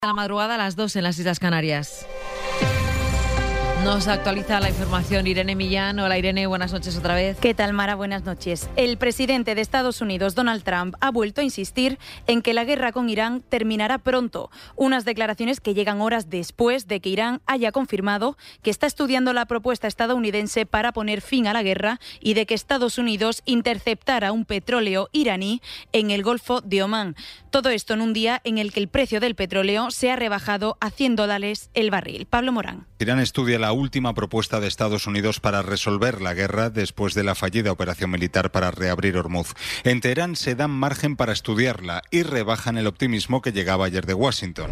A la madrugada a las 2 en las Islas Canarias. Nos actualiza la información Irene Millán. Hola Irene, buenas noches otra vez. ¿Qué tal, Mara? Buenas noches. El presidente de Estados Unidos, Donald Trump, ha vuelto a insistir en que la guerra con Irán terminará pronto. Unas declaraciones que llegan horas después de que Irán haya confirmado que está estudiando la propuesta estadounidense para poner fin a la guerra y de que Estados Unidos interceptara un petróleo iraní en el Golfo de Omán. Todo esto en un día en el que el precio del petróleo se ha rebajado a $100 el barril. Pablo Morán. Irán estudia la última propuesta de Estados Unidos para resolver la guerra después de la fallida operación militar para reabrir Hormuz. En Teherán se dan margen para estudiarla y rebajan el optimismo que llegaba ayer de Washington.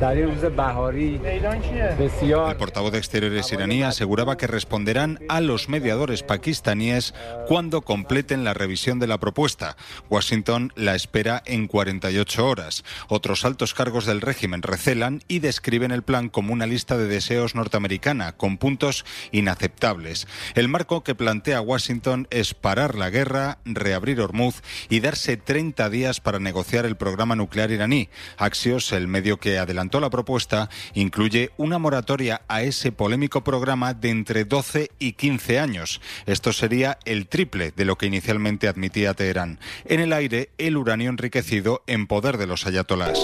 El portavoz de Exteriores iraní aseguraba que responderán a los mediadores pakistaníes cuando completen la revisión de la propuesta. Washington la espera en 48 horas. Otros altos cargos del régimen recelan y describen el plan como una lista de deseos norteamericana con puntos inaceptables. El marco que plantea Washington es parar la guerra, reabrir Hormuz y darse 30 días para negociar el programa nuclear iraní. Axios, el medio que adelantó la propuesta, incluye una moratoria a ese polémico programa de entre 12 y 15 años. Esto sería el triple de lo que inicialmente admitía Teherán. En el aire, el uranio enriquecido en poder de los ayatolás.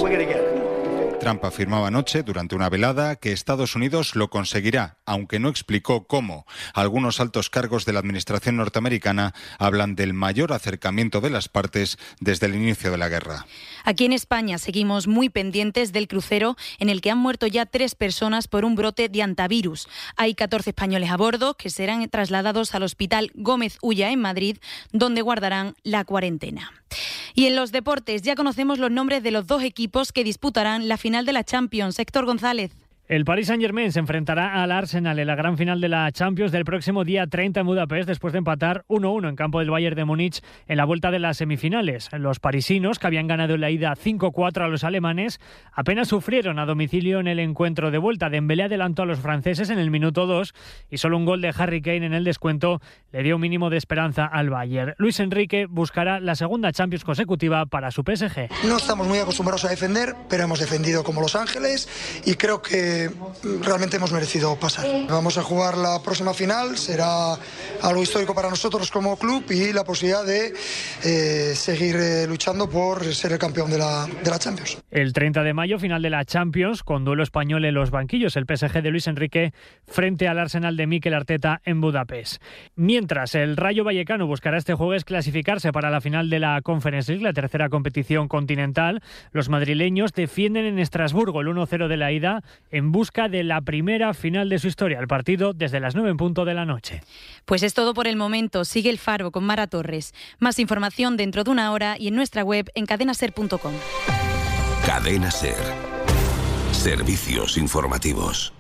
Trump afirmaba anoche, durante una velada, que Estados Unidos lo conseguirá, aunque no explicó cómo. Algunos altos cargos de la administración norteamericana hablan del mayor acercamiento de las partes desde el inicio de la guerra. Aquí en España seguimos muy pendientes del crucero en el que han muerto ya 3 personas por un brote de hantavirus. Hay 14 españoles a bordo que serán trasladados al Hospital Gómez Ulla en Madrid, donde guardarán la cuarentena. Y en los deportes ya conocemos los nombres de los 2 equipos que disputarán la final de la Champions. Héctor González. El Paris Saint-Germain se enfrentará al Arsenal en la gran final de la Champions del próximo día 30 en Budapest, después de empatar 1-1 en campo del Bayern de Múnich en la vuelta de las semifinales. Los parisinos, que habían ganado en la ida 5-4 a los alemanes, apenas sufrieron a domicilio en el encuentro de vuelta. Dembélé adelantó a los franceses en el minuto 2 y solo un gol de Harry Kane en el descuento le dio un mínimo de esperanza al Bayern. Luis Enrique buscará la segunda Champions consecutiva para su PSG. No estamos muy acostumbrados a defender, pero hemos defendido como Los Ángeles y creo que realmente hemos merecido pasar. Vamos a jugar la próxima final, será algo histórico para nosotros como club y la posibilidad de seguir luchando por ser el campeón de la Champions. El 30 de mayo, final de la Champions, con duelo español en los banquillos, el PSG de Luis Enrique frente al Arsenal de Mikel Arteta en Budapest. Mientras, el Rayo Vallecano buscará este jueves clasificarse para la final de la Conference League, la tercera competición continental. Los madrileños defienden en Estrasburgo el 1-0 de la ida en busca de la primera final de su historia. El partido desde las 9 en punto de la noche. Pues es todo por el momento. Sigue El Faro con Mara Torres. Más información dentro de una hora y en nuestra web en cadenaser.com. Cadena Ser. Servicios informativos.